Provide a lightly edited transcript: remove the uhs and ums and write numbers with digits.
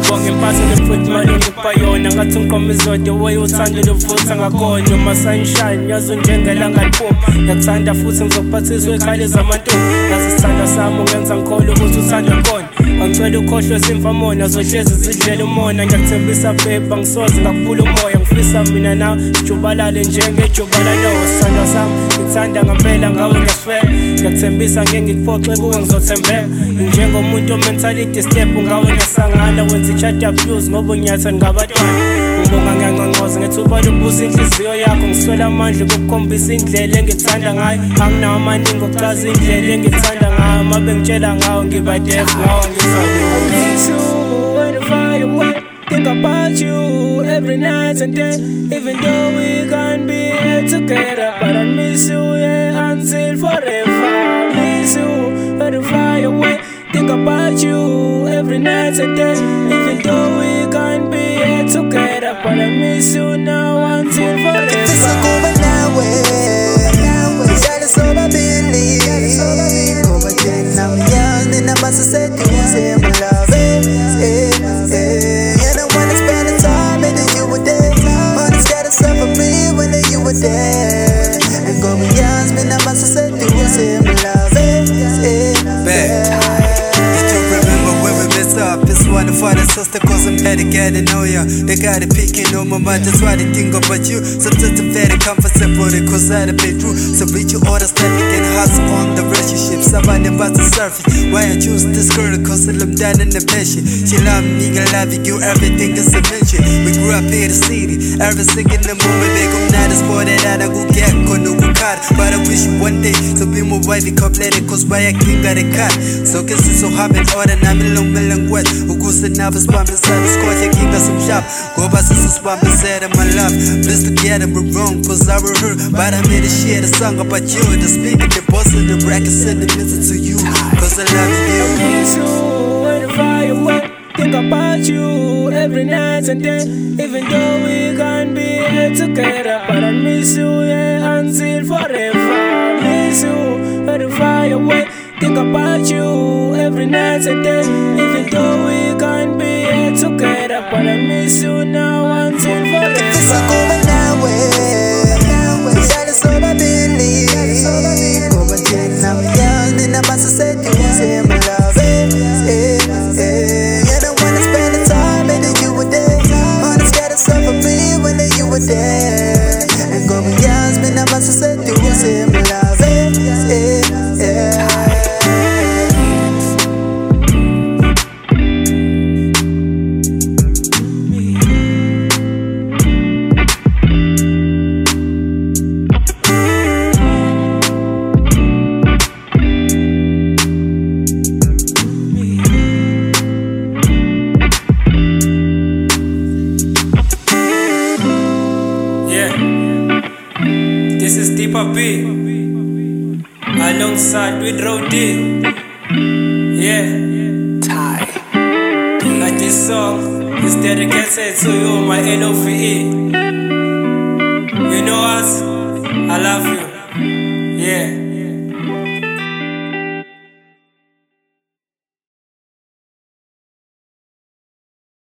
Ngibonga impatho lephuthumayo ngipha yona ngathi ngikoma izode way uthando luvutha ngakhona uma sunshine yazo njengelanga liphupha ngiyakuthanda futhi ngizokuphathiswa ekhali zamantombi yazi isithanda sami ungenza ngikholwe ukuthi uthanda khona angicela ukhohlwe simfamona zohlezi zidlela umona ngiyakuthembisa beba ngisoze ngakuphula umoya ngifisa mina nawe sijubalale njengejubala sithanda sami ngithanda ngempela ngawe ngiyasifela ngiyakuthembisa ngeke ngikuphoxe kuwe ngizothembeka njengomuntu omentality step ngawe ngasangana wenza i-chat abuse ngoba ngiyathanda ngabatwana ngibonga ngiyanqonqoza ngethuba lokubuza inhliziyo yakho ngiswela amandla kokukhombisa indlela engithanda ngayo anginawo amaningi okuchaza indlela engithanda ngayo uma bengitshela ngawo ngiba deaf ngawo think about you every night and day even though we can't be here together but I miss you yeah until forever I miss you very far away think about you every night and day even though we can't be here together but I miss you now until forever sister cause I'm better getting know ya. They got it picking on my mind, that's why they think about you. Sometimes I'm very comfortable cause I've been through. So reach your orders that we can hustle on the relationship. Somebody about to surface. Why I choose this girl cause I'm down in the passion. She love me, I love you, everything is a mention. We grew up in the city, every second the moment they go not as more that I go get no go cut. But I wish one day to be more wifey complete cause by a king got a cut. So cause it's so happen order I'm in long melon wet. Who goes to nervous bump inside the squad, you king got some shop. Go by sisters bump inside of my love. Please together we're wrong cause I were her. But I made a share a song about you. The speaker, the boss of the record, send the message to you. Cause I love you. I miss you when the fire away. Think about you every night and day even though we can't be here together but I miss you yeah until forever I miss you when the fire away think about you every night and day even though we can't be here together but I miss you now until forever This is Deepa B alongside with Rody. Yeah, Ty. Like this song is dedicated to you, my LOVE. You know us, I love you.